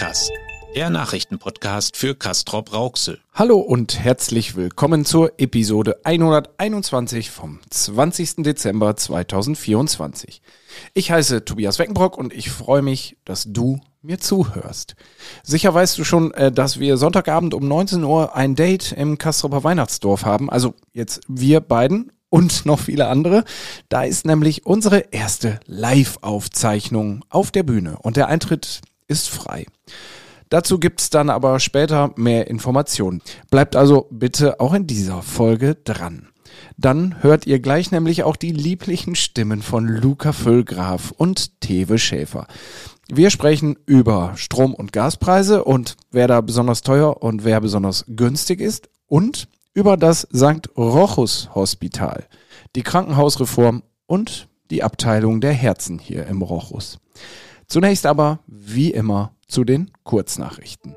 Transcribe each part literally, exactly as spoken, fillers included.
Podcast, der Nachrichtenpodcast für Castrop-Rauxel. Hallo und herzlich willkommen zur Episode hunderteinundzwanzig vom zwanzigsten Dezember zweitausendvierundzwanzig. Ich heiße Tobias Weckenbrock und ich freue mich, dass du mir zuhörst. Sicher weißt du schon, dass wir Sonntagabend um neunzehn Uhr ein Date im Castroper Weihnachtsdorf haben. Also jetzt wir beiden und noch viele andere. Da ist nämlich unsere erste Live-Aufzeichnung auf der Bühne und der Eintritt ist frei. Dazu gibt's dann aber später mehr Informationen. Bleibt also bitte auch in dieser Folge dran. Dann hört ihr gleich nämlich auch die lieblichen Stimmen von Luca Füllgraf und Tewe Schäfer. Wir sprechen über Strom- und Gaspreise und wer da besonders teuer und wer besonders günstig ist und über das Sankt Rochus Hospital, die Krankenhausreform und die Abteilung der Herzen hier im Rochus. Zunächst aber, wie immer, zu den Kurznachrichten.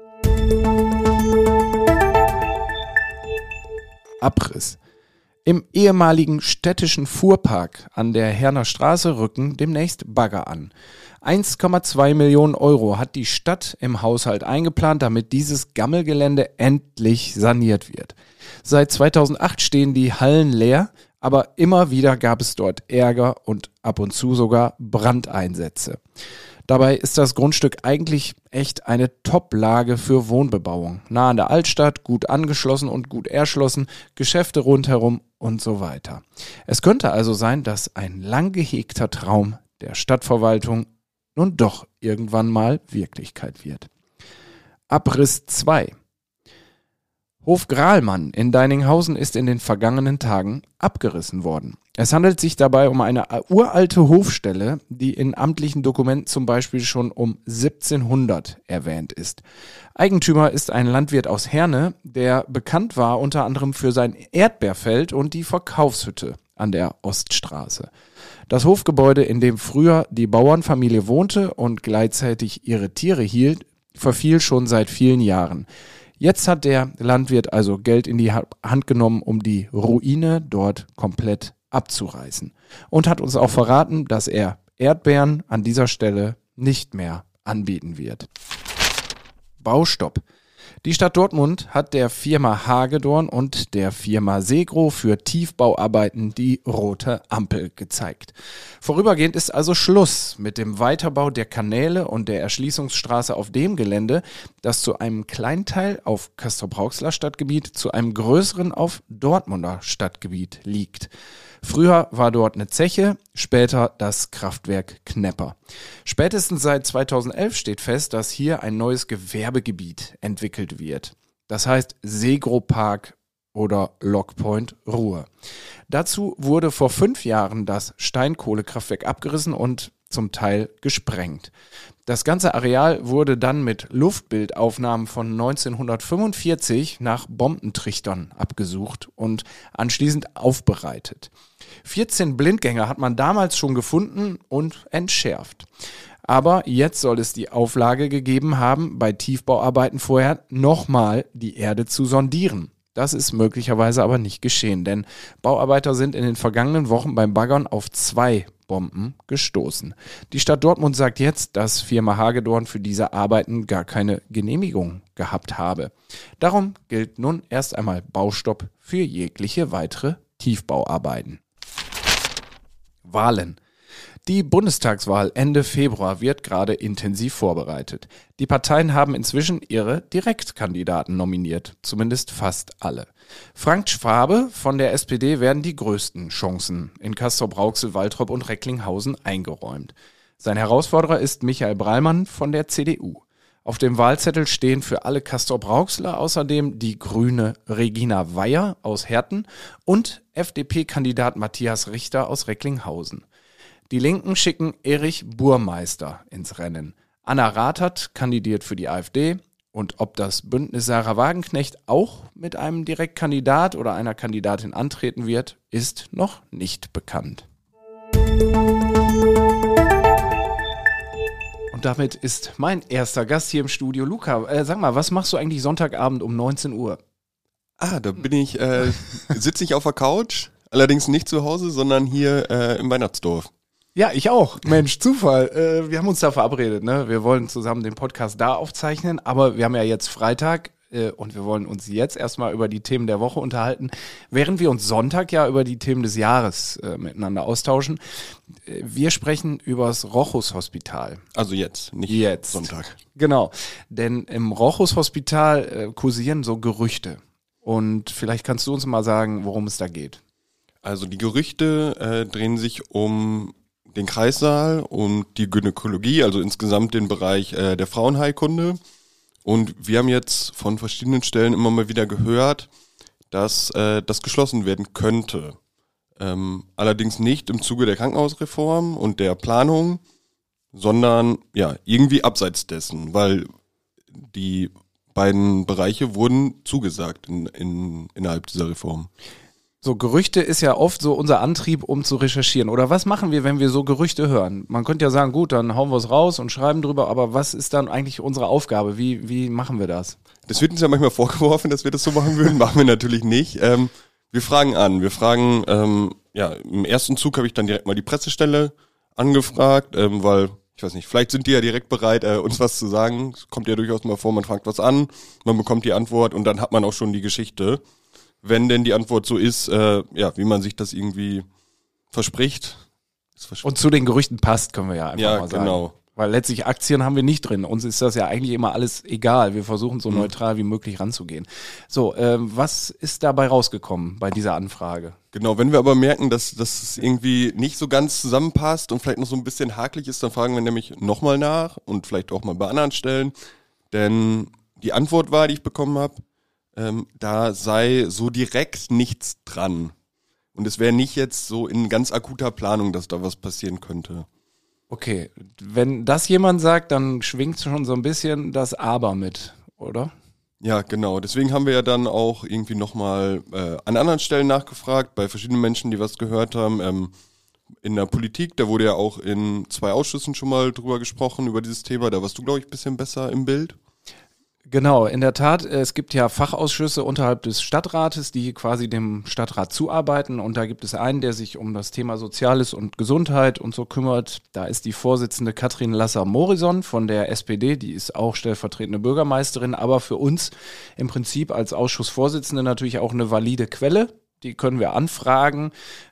Abriss. Im ehemaligen städtischen Fuhrpark an der Herner Straße rücken demnächst Bagger an. eins Komma zwei Millionen Euro hat die Stadt im Haushalt eingeplant, damit dieses Gammelgelände endlich saniert wird. Seit zweitausendacht stehen die Hallen leer, aber immer wieder gab es dort Ärger und ab und zu sogar Brandeinsätze. Dabei ist das Grundstück eigentlich echt eine Top-Lage für Wohnbebauung. Nah an der Altstadt, gut angeschlossen und gut erschlossen, Geschäfte rundherum und so weiter. Es könnte also sein, dass ein lang gehegter Traum der Stadtverwaltung nun doch irgendwann mal Wirklichkeit wird. Abriss zwei. Hof Grahlmann in Deininghausen ist in den vergangenen Tagen abgerissen worden. Es handelt sich dabei um eine uralte Hofstelle, die in amtlichen Dokumenten zum Beispiel schon um siebzehnhundert erwähnt ist. Eigentümer ist ein Landwirt aus Herne, der bekannt war unter anderem für sein Erdbeerfeld und die Verkaufshütte an der Oststraße. Das Hofgebäude, in dem früher die Bauernfamilie wohnte und gleichzeitig ihre Tiere hielt, verfiel schon seit vielen Jahren. Jetzt hat der Landwirt also Geld in die Hand genommen, um die Ruine dort komplett abzureißen. Und hat uns auch verraten, dass er Erdbeeren an dieser Stelle nicht mehr anbieten wird. Baustopp. Die Stadt Dortmund hat der Firma Hagedorn und der Firma Segro für Tiefbauarbeiten die rote Ampel gezeigt. Vorübergehend ist also Schluss mit dem Weiterbau der Kanäle und der Erschließungsstraße auf dem Gelände, das zu einem kleinen Teil auf Castrop-Rauxeler Stadtgebiet, zu einem größeren auf Dortmunder Stadtgebiet liegt. Früher war dort eine Zeche, später das Kraftwerk Knepper. Spätestens seit zweitausendelf steht fest, dass hier ein neues Gewerbegebiet entwickelt wird. Das heißt Segro Park oder Lockpoint Ruhr. Dazu wurde vor fünf Jahren das Steinkohlekraftwerk abgerissen und zum Teil gesprengt. Das ganze Areal wurde dann mit Luftbildaufnahmen von neunzehnhundertfünfundvierzig nach Bombentrichtern abgesucht und anschließend aufbereitet. vierzehn Blindgänger hat man damals schon gefunden und entschärft. Aber jetzt soll es die Auflage gegeben haben, bei Tiefbauarbeiten vorher nochmal die Erde zu sondieren. Das ist möglicherweise aber nicht geschehen, denn Bauarbeiter sind in den vergangenen Wochen beim Baggern auf zwei Bomben gestoßen. Die Stadt Dortmund sagt jetzt, dass Firma Hagedorn für diese Arbeiten gar keine Genehmigung gehabt habe. Darum gilt nun erst einmal Baustopp für jegliche weitere Tiefbauarbeiten. Wahlen. Die Bundestagswahl Ende Februar wird gerade intensiv vorbereitet. Die Parteien haben inzwischen ihre Direktkandidaten nominiert, zumindest fast alle. Frank Schwabe von der S P D werden die größten Chancen in Castrop-Rauxel, Waltrop und Recklinghausen eingeräumt. Sein Herausforderer ist Michael Breilmann von der C D U. Auf dem Wahlzettel stehen für alle Castrop-Rauxler außerdem die grüne Regina Weyer aus Herten und F D P-Kandidat Matthias Richter aus Recklinghausen. Die Linken schicken Erich Burmeister ins Rennen. Anna Rathert kandidiert für die AfD. Und ob das Bündnis Sarah Wagenknecht auch mit einem Direktkandidat oder einer Kandidatin antreten wird, ist noch nicht bekannt. Und damit ist mein erster Gast hier im Studio Luca. Äh, sag mal, was machst du eigentlich Sonntagabend um neunzehn Uhr? Ah, da bin ich, äh, sitze ich auf der Couch, allerdings nicht zu Hause, sondern hier äh, im Weihnachtsdorf. Ja, ich auch. Mensch, Zufall. Äh, wir haben uns da verabredet, ne? Wir wollen zusammen den Podcast da aufzeichnen, aber wir haben ja jetzt Freitag äh, und wir wollen uns jetzt erstmal über die Themen der Woche unterhalten, während wir uns Sonntag ja über die Themen des Jahres äh, miteinander austauschen. Äh, wir sprechen über das Rochus-Hospital. Also jetzt, nicht Jetzt. Sonntag. Genau, denn im Rochus-Hospital äh, kursieren so Gerüchte. Und vielleicht kannst du uns mal sagen, worum es da geht. Also die Gerüchte äh, drehen sich um den Kreissaal und die Gynäkologie, also insgesamt den Bereich äh, der Frauenheilkunde. Und wir haben jetzt von verschiedenen Stellen immer mal wieder gehört, dass äh, das geschlossen werden könnte. Ähm, allerdings nicht im Zuge der Krankenhausreform und der Planung, sondern ja irgendwie abseits dessen, weil die beiden Bereiche wurden zugesagt in, in, innerhalb dieser Reform. So, Gerüchte ist ja oft so unser Antrieb, um zu recherchieren. Oder was machen wir, wenn wir so Gerüchte hören? Man könnte ja sagen, gut, dann hauen wir es raus und schreiben drüber, aber was ist dann eigentlich unsere Aufgabe? Wie, wie machen wir das? Das wird uns ja manchmal vorgeworfen, dass wir das so machen würden, machen wir natürlich nicht. Ähm, wir fragen an, wir fragen, ähm, ja, im ersten Zug habe ich dann direkt mal die Pressestelle angefragt, ähm, weil, ich weiß nicht, vielleicht sind die ja direkt bereit, äh, uns was zu sagen. Es kommt ja durchaus mal vor, man fragt was an, man bekommt die Antwort und dann hat man auch schon die Geschichte. Wenn denn die Antwort so ist, äh, ja, wie man sich das irgendwie verspricht. Und zu den Gerüchten passt, können wir ja einfach ja, mal sagen. Genau. Weil letztlich Aktien haben wir nicht drin. Uns ist das ja eigentlich immer alles egal. Wir versuchen so mhm. neutral wie möglich ranzugehen. So, ähm, was ist dabei rausgekommen bei dieser Anfrage? Genau, wenn wir aber merken, dass, dass es irgendwie nicht so ganz zusammenpasst und vielleicht noch so ein bisschen hakelig ist, dann fragen wir nämlich nochmal nach und vielleicht auch mal bei anderen Stellen. Denn die Antwort war, die ich bekommen habe, Ähm, da sei so direkt nichts dran. Und es wäre nicht jetzt so in ganz akuter Planung, dass da was passieren könnte. Okay, wenn das jemand sagt, dann schwingt schon so ein bisschen das Aber mit, oder? Ja, genau. Deswegen haben wir ja dann auch irgendwie nochmal äh, an anderen Stellen nachgefragt, bei verschiedenen Menschen, die was gehört haben. Ähm, in der Politik, da wurde ja auch in zwei Ausschüssen schon mal drüber gesprochen, über dieses Thema. Da warst du, glaube ich, ein bisschen besser im Bild. Genau, in der Tat, es gibt ja Fachausschüsse unterhalb des Stadtrates, die quasi dem Stadtrat zuarbeiten und da gibt es einen, der sich um das Thema Soziales und Gesundheit und so kümmert. Da ist die Vorsitzende Katrin Lasser-Morison von der S P D, die ist auch stellvertretende Bürgermeisterin, aber für uns im Prinzip als Ausschussvorsitzende natürlich auch eine valide Quelle. Die können wir anfragen,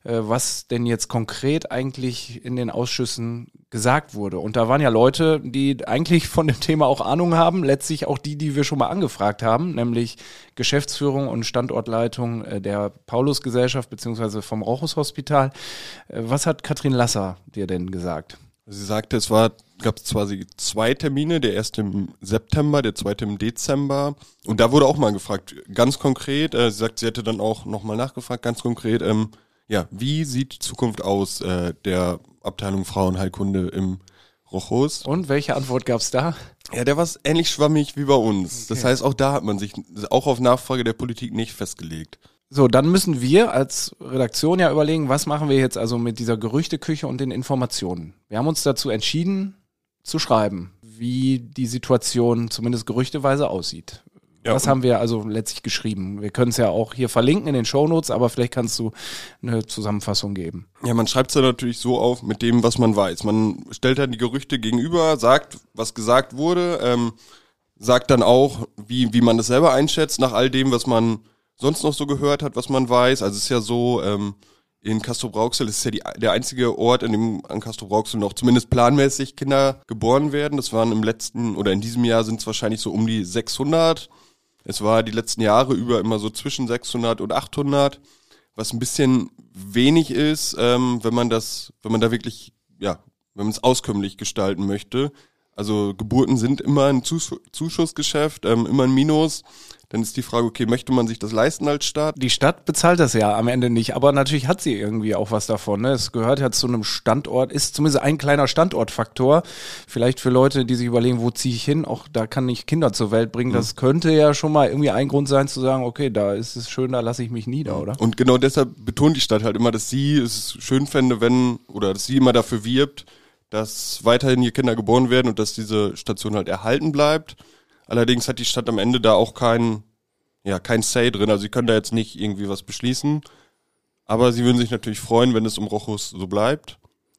was denn jetzt konkret eigentlich in den Ausschüssen gesagt wurde. Und da waren ja Leute, die eigentlich von dem Thema auch Ahnung haben, letztlich auch die, die wir schon mal angefragt haben, nämlich Geschäftsführung und Standortleitung der Paulusgesellschaft beziehungsweise vom Rochus-Hospital. Was hat Katrin Lasser dir denn gesagt? Sie sagte, es war, gab es quasi zwei Termine, der erste im September, der zweite im Dezember. Und da wurde auch mal gefragt, ganz konkret, äh, sie sagt, sie hätte dann auch nochmal nachgefragt, ganz konkret, ähm, ja, wie sieht die Zukunft aus äh, der Abteilung Frauenheilkunde im Rochus? Und welche Antwort gab's da? Ja, der war ähnlich schwammig wie bei uns. Okay. Das heißt, auch da hat man sich auch auf Nachfrage der Politik nicht festgelegt. So, dann müssen wir als Redaktion ja überlegen, was machen wir jetzt also mit dieser Gerüchteküche und den Informationen. Wir haben uns dazu entschieden, zu schreiben, wie die Situation zumindest gerüchteweise aussieht. Ja, was haben wir also letztlich geschrieben? Wir können es ja auch hier verlinken in den Shownotes, aber vielleicht kannst du eine Zusammenfassung geben. Ja, man schreibt es ja natürlich so auf mit dem, was man weiß. Man stellt dann die Gerüchte gegenüber, sagt, was gesagt wurde, ähm, sagt dann auch, wie, wie man das selber einschätzt, nach all dem, was man sonst noch so gehört hat, was man weiß. Also es ist ja so, ähm, in Castrop-Rauxel ist ja die, der einzige Ort, in dem an Castrop-Rauxel noch zumindest planmäßig Kinder geboren werden. Das waren im letzten, oder in diesem Jahr sind es wahrscheinlich so um die sechshundert. Es war die letzten Jahre über immer so zwischen sechshundert und achthundert, was ein bisschen wenig ist, ähm, wenn man das, wenn man da wirklich, ja, wenn man es auskömmlich gestalten möchte. Also Geburten sind immer ein Zus- Zuschussgeschäft, ähm, immer ein Minus. Dann ist die Frage, okay, möchte man sich das leisten als Stadt? Die Stadt bezahlt das ja am Ende nicht, aber natürlich hat sie irgendwie auch was davon. Ne? Es gehört ja zu einem Standort, ist zumindest ein kleiner Standortfaktor. Vielleicht für Leute, die sich überlegen, wo ziehe ich hin, auch da kann ich Kinder zur Welt bringen. Mhm. Das könnte ja schon mal irgendwie ein Grund sein zu sagen, okay, da ist es schön, da lasse ich mich nieder, oder? Und genau deshalb betont die Stadt halt immer, dass sie es schön fände, wenn, oder dass sie immer dafür wirbt, dass weiterhin hier Kinder geboren werden und dass diese Station halt erhalten bleibt. Allerdings hat die Stadt am Ende da auch kein, ja, kein Say drin. Also sie können da jetzt nicht irgendwie was beschließen. Aber sie würden sich natürlich freuen, wenn es um Rochus so bleibt.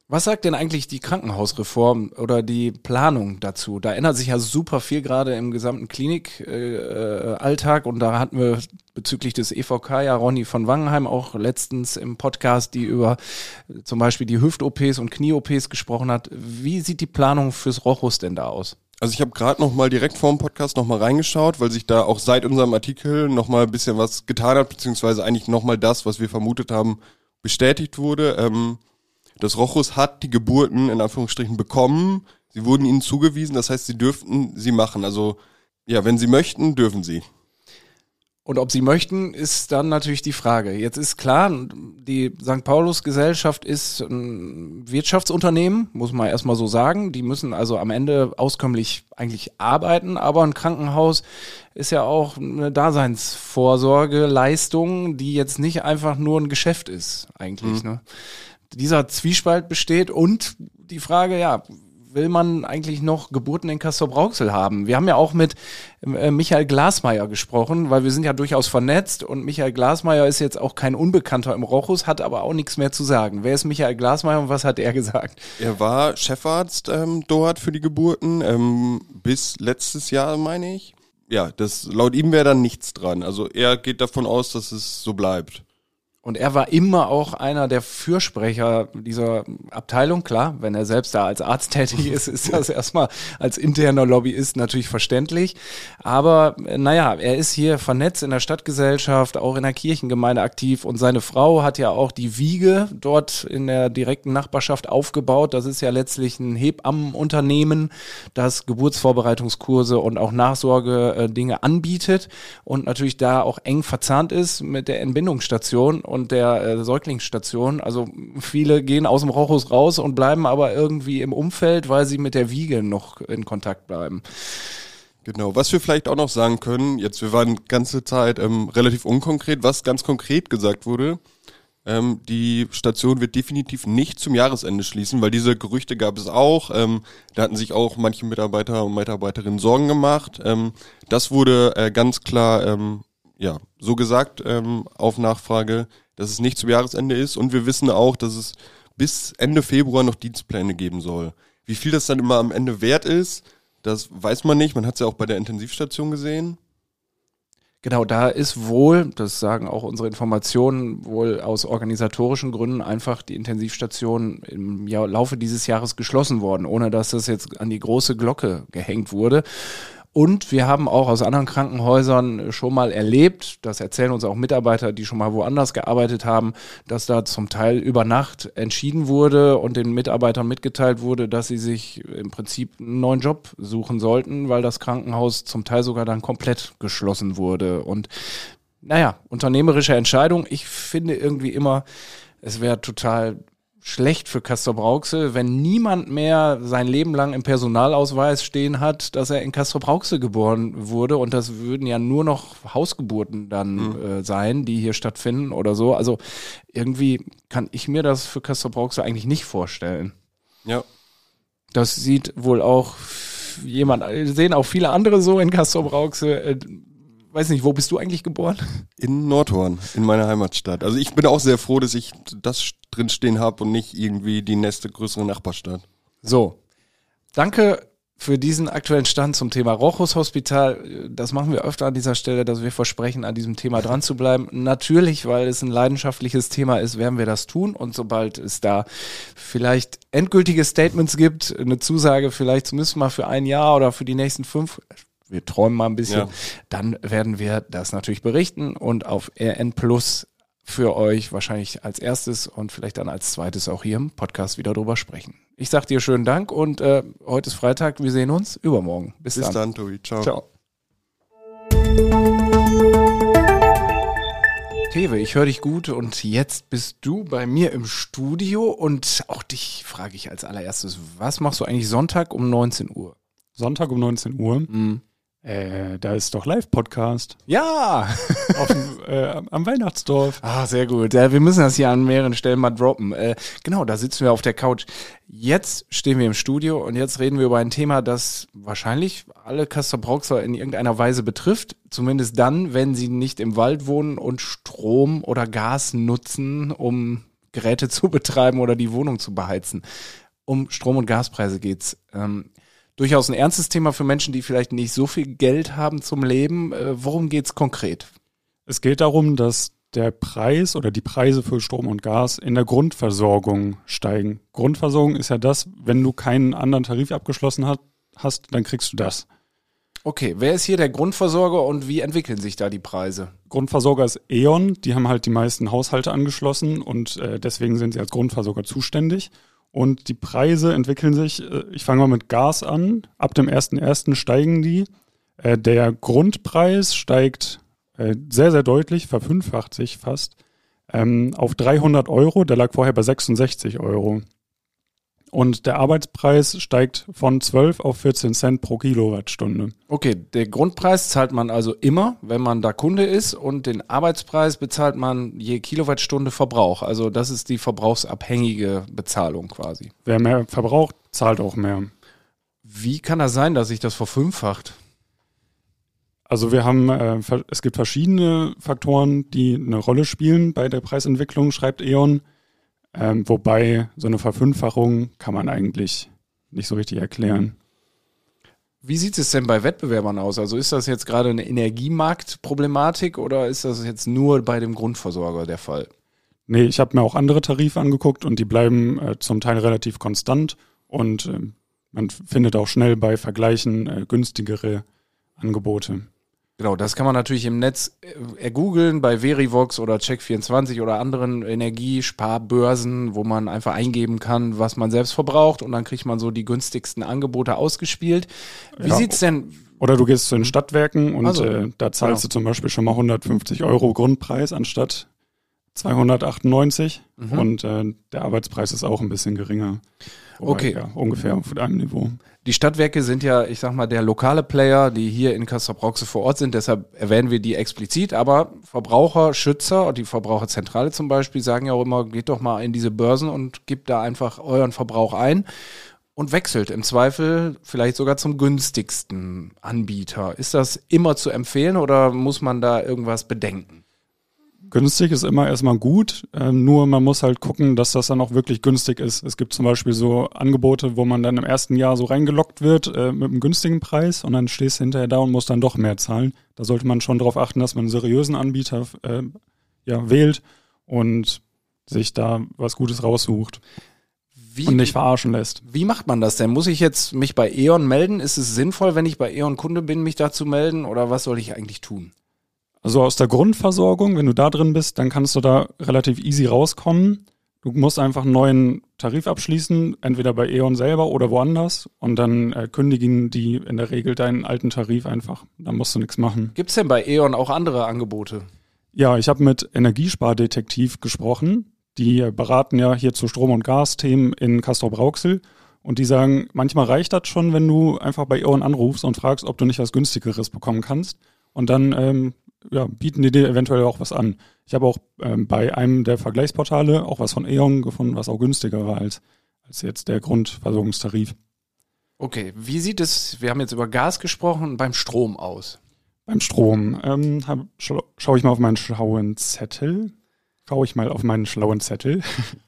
Was sagt denn eigentlich die Krankenhausreform oder die Planung dazu? Da ändert sich ja super viel gerade im gesamten Klinikalltag äh, und da hatten wir bezüglich des E V K ja Ronny von Wangenheim auch letztens im Podcast, die über äh, zum Beispiel die Hüft-O Ps und Knie-O Ps gesprochen hat. Wie sieht die Planung fürs Rochus denn da aus? Also ich habe gerade noch mal direkt vor dem Podcast noch mal reingeschaut, weil sich da auch seit unserem Artikel noch mal ein bisschen was getan hat, beziehungsweise eigentlich noch mal das, was wir vermutet haben, bestätigt wurde. Ähm, Das Rochus hat die Geburten in Anführungsstrichen bekommen. Sie wurden ihnen zugewiesen, das heißt, sie dürften sie machen. Also ja, wenn sie möchten, dürfen sie. Und ob sie möchten, ist dann natürlich die Frage. Jetzt ist klar, die Sankt Paulus Gesellschaft ist ein Wirtschaftsunternehmen, muss man erstmal so sagen. Die müssen also am Ende auskömmlich eigentlich arbeiten, aber ein Krankenhaus ist ja auch eine Daseinsvorsorgeleistung, die jetzt nicht einfach nur ein Geschäft ist eigentlich, mhm. ne? Dieser Zwiespalt besteht und die Frage, ja, will man eigentlich noch Geburten in Castrop-Rauxel haben? Wir haben ja auch mit äh, Michael Glasmeier gesprochen, weil wir sind ja durchaus vernetzt und Michael Glasmeier ist jetzt auch kein Unbekannter im Rochus, hat aber auch nichts mehr zu sagen. Wer ist Michael Glasmeier und was hat er gesagt? Er war Chefarzt ähm, dort für die Geburten ähm, bis letztes Jahr, meine ich. Ja, das laut ihm wäre dann nichts dran. Also er geht davon aus, dass es so bleibt. Und er war immer auch einer der Fürsprecher dieser Abteilung. Klar, wenn er selbst da als Arzt tätig ist, ist das erstmal als interner Lobbyist natürlich verständlich. Aber naja, er ist hier vernetzt in der Stadtgesellschaft, auch in der Kirchengemeinde aktiv. Und seine Frau hat ja auch die Wiege dort in der direkten Nachbarschaft aufgebaut. Das ist ja letztlich ein Hebammenunternehmen, das Geburtsvorbereitungskurse und auch Nachsorge-Dinge anbietet und natürlich da auch eng verzahnt ist mit der Entbindungsstation und der äh, Säuglingsstation. Also viele gehen aus dem Rochus raus und bleiben aber irgendwie im Umfeld, weil sie mit der Wiege noch in Kontakt bleiben. Genau, was wir vielleicht auch noch sagen können, jetzt wir waren die ganze Zeit ähm, relativ unkonkret, was ganz konkret gesagt wurde, ähm, die Station wird definitiv nicht zum Jahresende schließen, weil diese Gerüchte gab es auch, ähm, da hatten sich auch manche Mitarbeiter und Mitarbeiterinnen Sorgen gemacht. Ähm, das wurde äh, ganz klar ähm, ja so gesagt ähm, auf Nachfrage, dass es nicht zum Jahresende ist und wir wissen auch, dass es bis Ende Februar noch Dienstpläne geben soll. Wie viel das dann immer am Ende wert ist, das weiß man nicht. Man hat es ja auch bei der Intensivstation gesehen. Genau, da ist wohl, das sagen auch unsere Informationen, wohl aus organisatorischen Gründen einfach die Intensivstation im Laufe dieses Jahres geschlossen worden, ohne dass das jetzt an die große Glocke gehängt wurde. Und wir haben auch aus anderen Krankenhäusern schon mal erlebt, das erzählen uns auch Mitarbeiter, die schon mal woanders gearbeitet haben, dass da zum Teil über Nacht entschieden wurde und den Mitarbeitern mitgeteilt wurde, dass sie sich im Prinzip einen neuen Job suchen sollten, weil das Krankenhaus zum Teil sogar dann komplett geschlossen wurde. Und naja, unternehmerische Entscheidung. Ich finde irgendwie immer, es wäre total schlecht für Castrop-Rauxel, wenn niemand mehr sein Leben lang im Personalausweis stehen hat, dass er in Castrop-Rauxel geboren wurde und das würden ja nur noch Hausgeburten dann mhm. äh, sein, die hier stattfinden oder so. Also irgendwie kann ich mir das für Castrop-Rauxel eigentlich nicht vorstellen. Ja. Das sieht wohl auch jemand, sehen auch viele andere so in Castrop-Rauxel. Äh, weiß nicht, wo bist du eigentlich geboren? In Nordhorn, in meiner Heimatstadt. Also ich bin auch sehr froh, dass ich das drinstehen habe und nicht irgendwie die nächste größere Nachbarstadt. So, danke für diesen aktuellen Stand zum Thema Rochus Hospital. Das machen wir öfter an dieser Stelle, dass wir versprechen, an diesem Thema dran zu bleiben. Natürlich, weil es ein leidenschaftliches Thema ist, werden wir das tun. Und sobald es da vielleicht endgültige Statements gibt, eine Zusage vielleicht zumindest mal für ein Jahr oder für die nächsten fünf, wir träumen mal ein bisschen, ja. Dann werden wir das natürlich berichten und auf R N Plus für euch wahrscheinlich als erstes und vielleicht dann als zweites auch hier im Podcast wieder drüber sprechen. Ich sag dir schönen Dank und äh, heute ist Freitag, wir sehen uns übermorgen. Bis, Bis dann. dann, Tobi. Ciao. Ciao. Tewe, ich höre dich gut und jetzt bist du bei mir im Studio und auch dich frage ich als allererstes, was machst du eigentlich Sonntag um neunzehn Uhr? Sonntag um neunzehn Uhr? Mhm. Äh, da ist doch Live-Podcast. Ja! Auf dem, äh, am Weihnachtsdorf. Ah, sehr gut. Ja, wir müssen das hier an mehreren Stellen mal droppen. Äh, genau, da sitzen wir auf der Couch. Jetzt stehen wir im Studio und jetzt reden wir über ein Thema, das wahrscheinlich alle Castrop-Rauxler in irgendeiner Weise betrifft. Zumindest dann, wenn sie nicht im Wald wohnen und Strom oder Gas nutzen, um Geräte zu betreiben oder die Wohnung zu beheizen. Um Strom- und Gaspreise geht's. Ähm, durchaus ein ernstes Thema für Menschen, die vielleicht nicht so viel Geld haben zum Leben. Äh, worum geht's konkret? Es geht darum, dass der Preis oder die Preise für Strom und Gas in der Grundversorgung steigen. Grundversorgung ist ja das, wenn du keinen anderen Tarif abgeschlossen hat, hast, dann kriegst du das. Okay, wer ist hier der Grundversorger und wie entwickeln sich da die Preise? Grundversorger ist E.ON, die haben halt die meisten Haushalte angeschlossen und äh, deswegen sind sie als Grundversorger zuständig. Und die Preise entwickeln sich, äh, ich fange mal mit Gas an, ab dem ersten ersten steigen die. Äh, der Grundpreis steigt äh, sehr, sehr deutlich, verfünffacht sich fast, ähm, auf dreihundert Euro, der lag vorher bei sechsundsechzig Euro. Und der Arbeitspreis steigt von zwölf auf vierzehn Cent pro Kilowattstunde. Okay, der Grundpreis zahlt man also immer, wenn man da Kunde ist, und den Arbeitspreis bezahlt man je Kilowattstunde Verbrauch. Also das ist die verbrauchsabhängige Bezahlung quasi. Wer mehr verbraucht, zahlt auch mehr. Wie kann das sein, dass sich das verfünffacht? Also wir haben, äh, es gibt verschiedene Faktoren, die eine Rolle spielen bei der Preisentwicklung, schreibt E.ON. Ähm, wobei so eine Verfünffachung kann man eigentlich nicht so richtig erklären. Wie sieht es denn bei Wettbewerbern aus? Also ist das jetzt gerade eine Energiemarktproblematik oder ist das jetzt nur bei dem Grundversorger der Fall? Nee, ich habe mir auch andere Tarife angeguckt und die bleiben äh, zum Teil relativ konstant und äh, man findet auch schnell bei Vergleichen äh, günstigere Angebote. Genau, das kann man natürlich im Netz ergoogeln bei Verivox oder Check vierundzwanzig oder anderen Energiesparbörsen, wo man einfach eingeben kann, was man selbst verbraucht und dann kriegt man so die günstigsten Angebote ausgespielt. Wie Ja. sieht's denn? Oder du gehst zu den Stadtwerken und Also, äh, da zahlst genau. du zum Beispiel schon mal hundertfünfzig Euro Grundpreis anstatt zweihundertachtundneunzig Mhm. und äh, der Arbeitspreis ist auch ein bisschen geringer. Wobei, Okay. Ja, ungefähr auf einem Niveau. Die Stadtwerke sind ja, ich sag mal, der lokale Player, die hier in Castrop-Rauxel vor Ort sind, deshalb erwähnen wir die explizit, aber Verbraucherschützer, die Verbraucherzentrale zum Beispiel, sagen ja auch immer, geht doch mal in diese Börsen und gebt da einfach euren Verbrauch ein und wechselt im Zweifel vielleicht sogar zum günstigsten Anbieter. Ist das immer zu empfehlen oder muss man da irgendwas bedenken? Günstig ist immer erstmal gut, äh, nur man muss halt gucken, dass das dann auch wirklich günstig ist. Es gibt zum Beispiel so Angebote, wo man dann im ersten Jahr so reingelockt wird äh, mit einem günstigen Preis und dann stehst du hinterher da und musst dann doch mehr zahlen. Da sollte man schon darauf achten, dass man einen seriösen Anbieter äh, ja, wählt und sich da was Gutes raussucht Wie, und nicht verarschen lässt. Wie macht man das denn? Muss ich jetzt mich bei E.ON melden? Ist es sinnvoll, wenn ich bei E.ON Kunde bin, mich da zu melden oder was soll ich eigentlich tun? Also aus der Grundversorgung, wenn du da drin bist, dann kannst du da relativ easy rauskommen. Du musst einfach einen neuen Tarif abschließen, entweder bei E.ON selber oder woanders und dann äh, kündigen die in der Regel deinen alten Tarif einfach. Dann musst du nichts machen. Gibt es denn bei E.ON auch andere Angebote? Ja, ich habe mit Energiespardetektiv gesprochen. Die äh, beraten ja hier zu Strom- und Gasthemen in Castrop-Rauxel und die sagen, manchmal reicht das schon, wenn du einfach bei E.ON anrufst und fragst, ob du nicht was Günstigeres bekommen kannst und dann ähm, ja, bieten die dir eventuell auch was an. Ich habe auch ähm, bei einem der Vergleichsportale auch was von E.ON gefunden, was auch günstiger war als, als jetzt der Grundversorgungstarif. Okay, wie sieht es, wir haben jetzt über Gas gesprochen, beim Strom aus? Beim Strom ähm, hab, scha schaue ich mal auf meinen schlauen Zettel. Schaue ich mal auf meinen schlauen Zettel.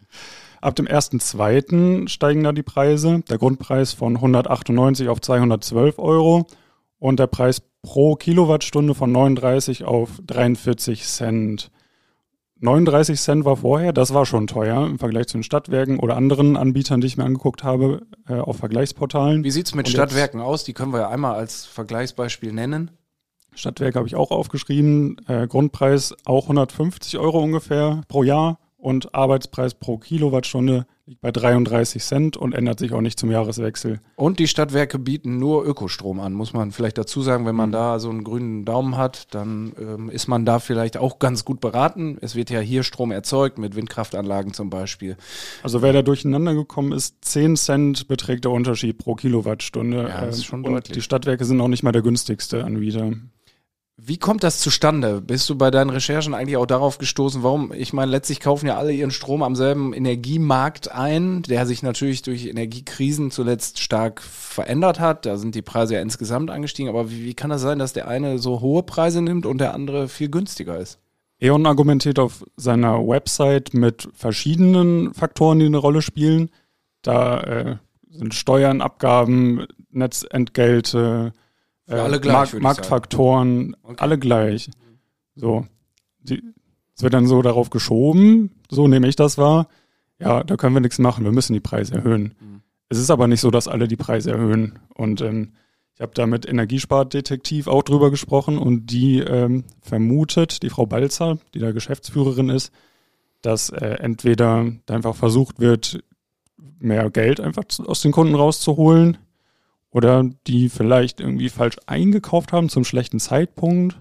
Ab dem ersten zweiten steigen da die Preise. Der Grundpreis von hundertachtundneunzig auf zweihundertzwölf Euro und der Preis pro Kilowattstunde von neununddreißig auf dreiundvierzig Cent. neununddreißig Cent war vorher, das war schon teuer im Vergleich zu den Stadtwerken oder anderen Anbietern, die ich mir angeguckt habe äh, auf Vergleichsportalen. Wie sieht's mit Und Stadtwerken aus? Die können wir ja einmal als Vergleichsbeispiel nennen. Stadtwerke habe ich auch aufgeschrieben. Äh, Grundpreis auch hundertfünfzig Euro ungefähr pro Jahr und Arbeitspreis pro Kilowattstunde liegt bei dreiunddreißig Cent und ändert sich auch nicht zum Jahreswechsel. Und die Stadtwerke bieten nur Ökostrom an, muss man vielleicht dazu sagen. Wenn man da so einen grünen Daumen hat, dann ähm, ist man da vielleicht auch ganz gut beraten. Es wird ja hier Strom erzeugt, mit Windkraftanlagen zum Beispiel. Also wer da durcheinander gekommen ist, zehn Cent beträgt der Unterschied pro Kilowattstunde. Ja, das ist schon und deutlich. die Stadtwerke sind auch nicht mal der günstigste Anbieter. Wie kommt das zustande? Bist du bei deinen Recherchen eigentlich auch darauf gestoßen, warum? Ich meine, letztlich kaufen ja alle ihren Strom am selben Energiemarkt ein, der sich natürlich durch Energiekrisen zuletzt stark verändert hat. Da sind die Preise ja insgesamt angestiegen. Aber wie, wie kann das sein, dass der eine so hohe Preise nimmt und der andere viel günstiger ist? E.ON argumentiert auf seiner Website mit verschiedenen Faktoren, die eine Rolle spielen. Da äh, sind Steuern, Abgaben, Netzentgelte, äh, alle gleich, Mark- Marktfaktoren, okay. alle gleich. So, die, es wird dann so darauf geschoben, so nehme ich das wahr, ja, da können wir nichts machen, wir müssen die Preise erhöhen. Mhm. Es ist aber nicht so, dass alle die Preise erhöhen. Und ähm, ich habe da mit Energiespardetektiv auch drüber gesprochen und die ähm, vermutet, die Frau Balzer, die da Geschäftsführerin ist, dass äh, entweder da einfach versucht wird, mehr Geld einfach aus den Kunden rauszuholen oder die vielleicht irgendwie falsch eingekauft haben zum schlechten Zeitpunkt.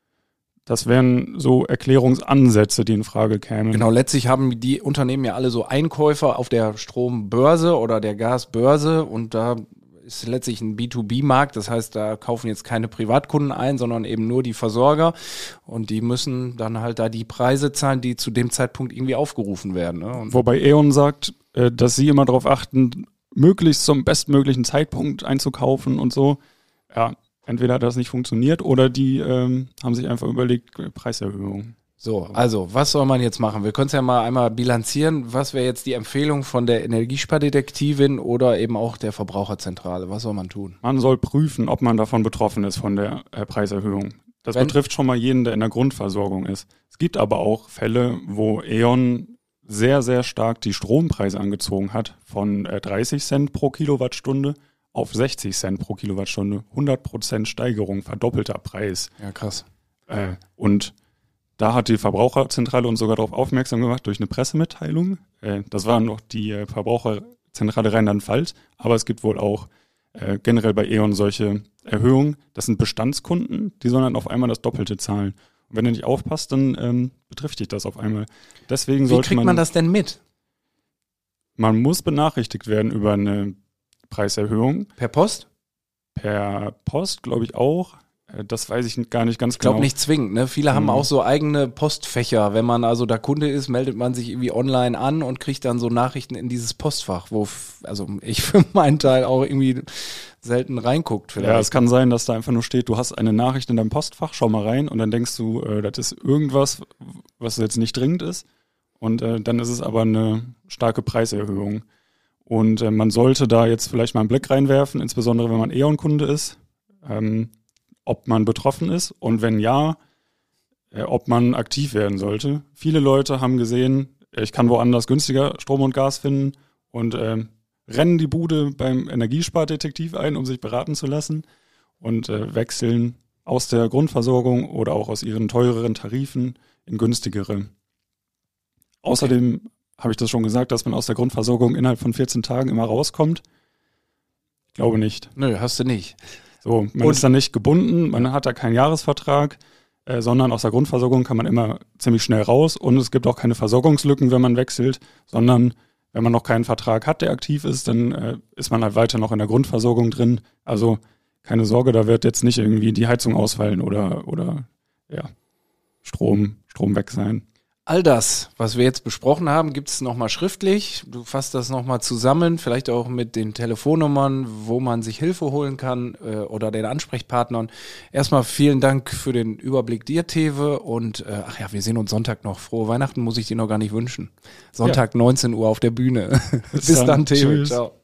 Das wären so Erklärungsansätze, die in Frage kämen. Genau, letztlich haben die Unternehmen ja alle so Einkäufer auf der Strombörse oder der Gasbörse und da ist letztlich ein B zwei B-Markt, das heißt, da kaufen jetzt keine Privatkunden ein, sondern eben nur die Versorger und die müssen dann halt da die Preise zahlen, die zu dem Zeitpunkt irgendwie aufgerufen werden. Ne? Und Wobei E.ON sagt, dass sie immer darauf achten, möglichst zum bestmöglichen Zeitpunkt einzukaufen und so. Ja, entweder hat das nicht funktioniert oder die ähm, haben sich einfach überlegt, Preiserhöhung. So, also, was soll man jetzt machen? Wir können es ja mal einmal bilanzieren. Was wäre jetzt die Empfehlung von der Energiespardetektivin oder eben auch der Verbraucherzentrale? Was soll man tun? Man soll prüfen, ob man davon betroffen ist von der äh, Preiserhöhung. Das Wenn, betrifft schon mal jeden, der in der Grundversorgung ist. Es gibt aber auch Fälle, wo E.ON sehr, sehr stark die Strompreise angezogen hat, von äh, dreißig Cent pro Kilowattstunde auf sechzig Cent pro Kilowattstunde. hundert Prozent Steigerung, verdoppelter Preis. Ja, krass. Äh, und da hat die Verbraucherzentrale uns sogar darauf aufmerksam gemacht durch eine Pressemitteilung. Äh, das war noch die äh, Verbraucherzentrale Rheinland-Pfalz, aber es gibt wohl auch äh, generell bei E.ON solche Erhöhungen. Das sind Bestandskunden, die sollen dann auf einmal das Doppelte zahlen. Und wenn du nicht aufpasst, dann ähm, betrifft dich das auf einmal. Deswegen Wie sollte kriegt man, man das denn mit? Man muss benachrichtigt werden über eine Preiserhöhung. Per Post? Per Post, glaube ich auch. Das weiß ich gar nicht ganz ich glaub, genau. Ich glaube nicht zwingend. Ne? Viele mhm. haben auch so eigene Postfächer. Wenn man also da Kunde ist, meldet man sich irgendwie online an und kriegt dann so Nachrichten in dieses Postfach, wo also ich für meinen Teil auch irgendwie selten reinguckt. Vielleicht. Ja, es kann sein, dass da einfach nur steht, du hast eine Nachricht in deinem Postfach, schau mal rein und dann denkst du, äh, das ist irgendwas, was jetzt nicht dringend ist und äh, dann ist es aber eine starke Preiserhöhung. Und äh, man sollte da jetzt vielleicht mal einen Blick reinwerfen, insbesondere wenn man E.ON-Kunde ist. Ähm, ob man betroffen ist und wenn ja, äh, ob man aktiv werden sollte. Viele Leute haben gesehen, ich kann woanders günstiger Strom und Gas finden und äh, rennen die Bude beim Energiespardetektiv ein, um sich beraten zu lassen und äh, wechseln aus der Grundversorgung oder auch aus ihren teureren Tarifen in günstigere. Außerdem okay. habe ich das schon gesagt, dass man aus der Grundversorgung innerhalb von vierzehn Tagen immer rauskommt. Ich glaube nicht. Nö, hast du nicht. So, man und ist dann nicht gebunden, man hat da keinen Jahresvertrag, äh, sondern aus der Grundversorgung kann man immer ziemlich schnell raus und es gibt auch keine Versorgungslücken, wenn man wechselt, sondern wenn man noch keinen Vertrag hat, der aktiv ist, dann äh, ist man halt weiter noch in der Grundversorgung drin. Also keine Sorge, da wird jetzt nicht irgendwie die Heizung ausfallen oder, oder ja, Strom, Strom weg sein. All das, was wir jetzt besprochen haben, gibt es nochmal schriftlich. Du fasst das nochmal zusammen, vielleicht auch mit den Telefonnummern, wo man sich Hilfe holen kann äh, oder den Ansprechpartnern. Erstmal vielen Dank für den Überblick dir, Tewe. Und äh, ach ja, wir sehen uns Sonntag noch. Frohe Weihnachten muss ich dir noch gar nicht wünschen. Sonntag ja. neunzehn Uhr auf der Bühne. Bis, Bis dann, dann Tewe. Ciao.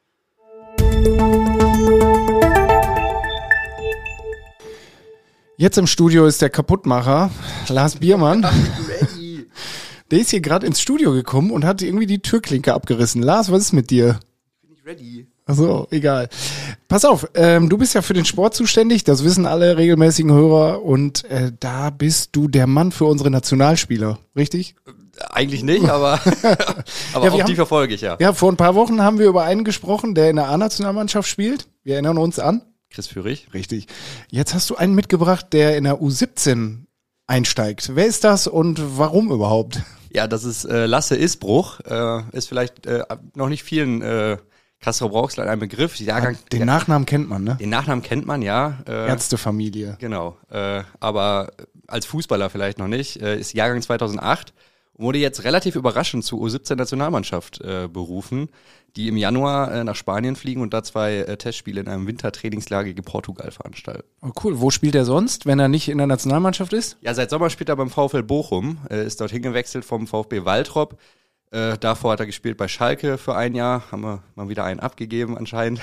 Jetzt im Studio ist der Kaputtmacher, Lars Biermann. Der ist hier gerade ins Studio gekommen und hat irgendwie die Türklinke abgerissen. Lars, was ist mit dir? Ich bin nicht ready. Achso, egal. Pass auf, ähm, du bist ja für den Sport zuständig, das wissen alle regelmäßigen Hörer und äh, da bist du der Mann für unsere Nationalspieler, richtig? Eigentlich nicht, aber, aber ja, auch haben, die verfolge ich, ja. Ja, vor ein paar Wochen haben wir über einen gesprochen, der in der A-Nationalmannschaft spielt. Wir erinnern uns an. Chris Führig. Richtig. Jetzt hast du einen mitgebracht, der in der U siebzehn einsteigt. Wer ist das und warum überhaupt? Ja, das ist äh, Lasse Isbruch, äh, ist vielleicht äh, noch nicht vielen äh, Castrop-Rauxel ein Begriff. Jahrgang, den ja, Nachnamen kennt man, ne? Den Nachnamen kennt man, ja. Äh, Ärztefamilie. Genau, äh, aber als Fußballer vielleicht noch nicht. Äh, ist Jahrgang zweitausendacht Wurde jetzt relativ überraschend zur U siebzehn-Nationalmannschaft äh, berufen, die im Januar äh, nach Spanien fliegen und da zwei äh, Testspiele in einem Wintertrainingslager gegen Portugal veranstalten. Oh, cool. Wo spielt er sonst, wenn er nicht in der Nationalmannschaft ist? Ja, seit Sommer spielt er beim VfL Bochum, äh, ist dorthin gewechselt vom VfB Waltrop. Äh, davor hat er gespielt bei Schalke für ein Jahr, haben wir mal wieder einen abgegeben anscheinend.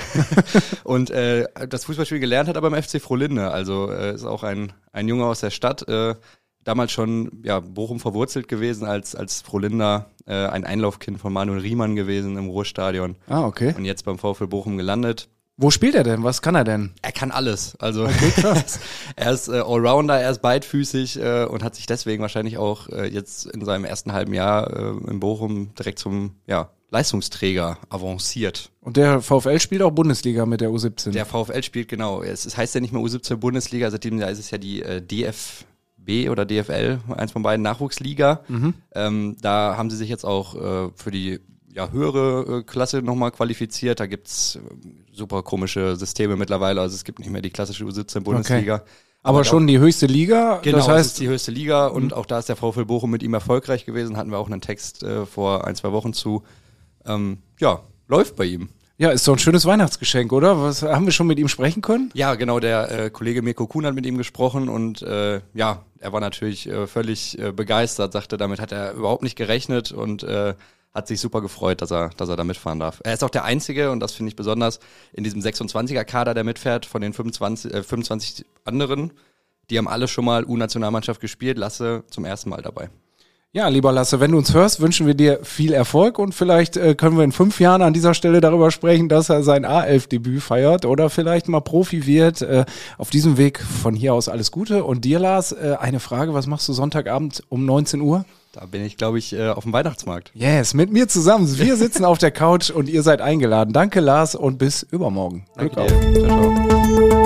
Und äh, das Fußballspiel gelernt hat er beim F C Frohlinde, also äh, ist auch ein, ein Junge aus der Stadt, äh, damals schon ja Bochum verwurzelt gewesen, als als Frohlinder, äh, ein Einlaufkind von Manuel Riemann gewesen im Ruhrstadion. Ah, okay. Und jetzt beim VfL Bochum gelandet. Wo spielt er denn? Was kann er denn? Er kann alles. Also okay, er ist äh, Allrounder, er ist beidfüßig äh, und hat sich deswegen wahrscheinlich auch äh, jetzt in seinem ersten halben Jahr äh, in Bochum direkt zum ja, Leistungsträger avanciert. Und der VfL spielt auch Bundesliga mit der U siebzehn? Der VfL spielt, genau. Es, es heißt ja nicht mehr U siebzehn Bundesliga, seitdem Jahr ist es ja die äh, D F B oder D F L, eins von beiden, Nachwuchsliga. Mhm. Ähm, da haben sie sich jetzt auch äh, für die ja, höhere äh, Klasse nochmal qualifiziert. Da gibt's äh, super komische Systeme mittlerweile. Also es gibt nicht mehr die klassische U siebzehn Bundesliga. Okay. Aber, aber schon auch die höchste Liga? Genau, das heißt, das ist die höchste Liga und mhm. auch da ist der VfL Bochum mit ihm erfolgreich gewesen. Hatten wir auch einen Text äh, vor ein, zwei Wochen zu. Ähm, ja, läuft bei ihm. Ja, ist doch ein schönes Weihnachtsgeschenk, oder? Was, haben wir schon mit ihm sprechen können? Ja, genau, der äh, Kollege Mirko Kuhn hat mit ihm gesprochen und äh, ja, er war natürlich äh, völlig äh, begeistert, sagte, damit hat er überhaupt nicht gerechnet und äh, hat sich super gefreut, dass er, dass er da mitfahren darf. Er ist auch der Einzige, und das finde ich besonders, in diesem sechsundzwanziger-Kader, der mitfährt, von den fünfundzwanzig, äh, fünfundzwanzig anderen, die haben alle schon mal U-Nationalmannschaft gespielt, Lasse zum ersten Mal dabei. Ja, lieber Lasse, wenn du uns hörst, wünschen wir dir viel Erfolg und vielleicht äh, können wir in fünf Jahren an dieser Stelle darüber sprechen, dass er sein A elf Debüt feiert oder vielleicht mal Profi wird. Äh, auf diesem Weg von hier aus alles Gute. Und dir, Lars, äh, eine Frage, was machst du Sonntagabend um neunzehn Uhr? Da bin ich, glaube ich, äh, auf dem Weihnachtsmarkt. Yes, mit mir zusammen. Wir sitzen auf der Couch und ihr seid eingeladen. Danke, Lars, und bis übermorgen. Glück auf. Ciao, ciao.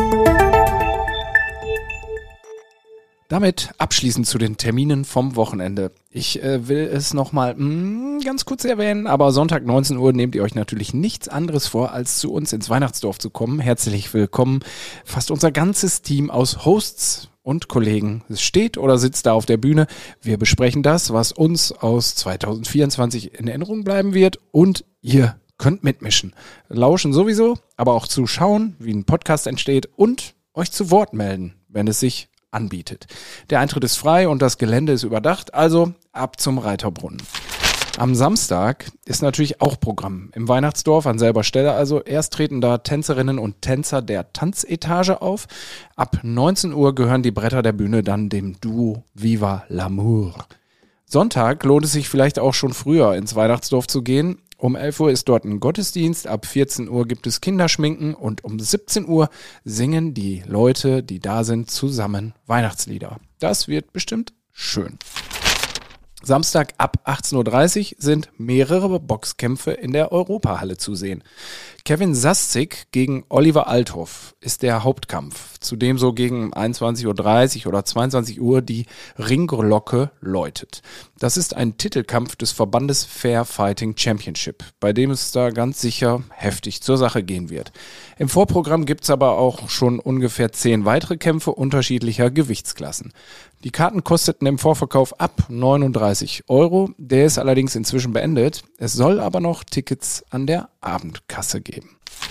Damit abschließend zu den Terminen vom Wochenende. Ich äh, will es nochmal ganz kurz erwähnen, aber Sonntag neunzehn Uhr nehmt ihr euch natürlich nichts anderes vor, als zu uns ins Weihnachtsdorf zu kommen. Herzlich willkommen. Fast unser ganzes Team aus Hosts und Kollegen steht oder sitzt da auf der Bühne. Wir besprechen das, was uns aus zwanzig vierundzwanzig in Erinnerung bleiben wird, und ihr könnt mitmischen. Lauschen sowieso, aber auch zuschauen, wie ein Podcast entsteht, und euch zu Wort melden, wenn es sich anbietet. Der Eintritt ist frei und das Gelände ist überdacht, also ab zum Reiterbrunnen. Am Samstag ist natürlich auch Programm im Weihnachtsdorf an selber Stelle. Also erst treten da Tänzerinnen und Tänzer der Tanzetage auf. Ab neunzehn Uhr gehören die Bretter der Bühne dann dem Duo Viva l'Amour. Sonntag lohnt es sich vielleicht auch schon früher ins Weihnachtsdorf zu gehen. Um elf Uhr ist dort ein Gottesdienst, ab vierzehn Uhr gibt es Kinderschminken und um siebzehn Uhr singen die Leute, die da sind, zusammen Weihnachtslieder. Das wird bestimmt schön. Samstag ab achtzehn Uhr dreißig sind mehrere Boxkämpfe in der Europahalle zu sehen. Kevin Saszik gegen Oliver Althoff ist der Hauptkampf, zu dem so gegen einundzwanzig Uhr dreißig oder zweiundzwanzig Uhr die Ringglocke läutet. Das ist ein Titelkampf des Verbandes Fair Fighting Championship, bei dem es da ganz sicher heftig zur Sache gehen wird. Im Vorprogramm gibt's aber auch schon ungefähr zehn weitere Kämpfe unterschiedlicher Gewichtsklassen. Die Karten kosteten im Vorverkauf ab neununddreißig Euro. Der ist allerdings inzwischen beendet. Es soll aber noch Tickets an der Abendkasse geben.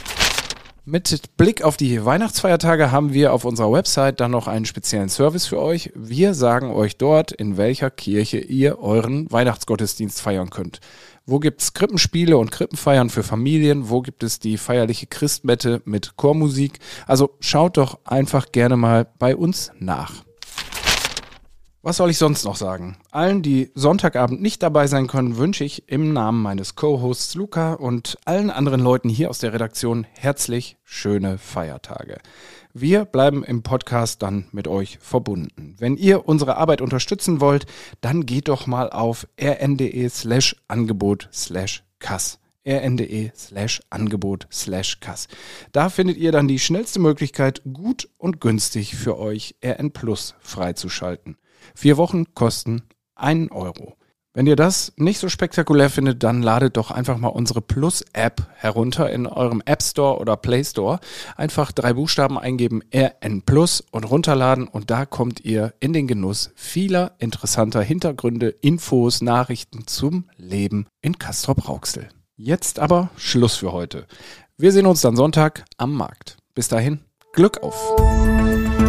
Mit Blick auf die Weihnachtsfeiertage haben wir auf unserer Website dann noch einen speziellen Service für euch. Wir sagen euch dort, in welcher Kirche ihr euren Weihnachtsgottesdienst feiern könnt. Wo gibt's Krippenspiele und Krippenfeiern für Familien? Wo gibt es die feierliche Christmette mit Chormusik? Also schaut doch einfach gerne mal bei uns nach. Was soll ich sonst noch sagen? Allen, die Sonntagabend nicht dabei sein können, wünsche ich im Namen meines Co-Hosts Luca und allen anderen Leuten hier aus der Redaktion herzlich schöne Feiertage. Wir bleiben im Podcast dann mit euch verbunden. Wenn ihr unsere Arbeit unterstützen wollt, dann geht doch mal auf rn.de slash Angebot slash Kass. rn.de slash Angebot slash Kass. Da findet ihr dann die schnellste Möglichkeit, gut und günstig für euch R N Plus freizuschalten. Vier Wochen kosten einen Euro. Wenn ihr das nicht so spektakulär findet, dann ladet doch einfach mal unsere Plus-App herunter in eurem App Store oder Play Store. Einfach drei Buchstaben eingeben, R N Plus und runterladen und da kommt ihr in den Genuss vieler interessanter Hintergründe, Infos, Nachrichten zum Leben in Castrop-Rauxel. Jetzt aber Schluss für heute. Wir sehen uns dann Sonntag am Markt. Bis dahin, Glück auf!